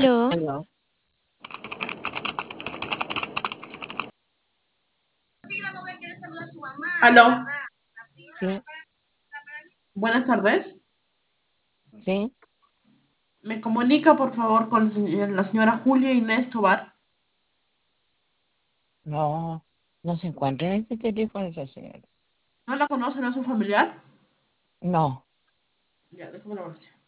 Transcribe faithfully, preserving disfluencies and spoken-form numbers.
Aló, Aló. Aló, Sí, buenas tardes. sí, ¿Me comunica, por favor, con la señora Julia Inés Tobar? no, no se encuentra en este teléfono esa señora. ¿No la conoce, no es un familiar? No, Ya, déjame la oración.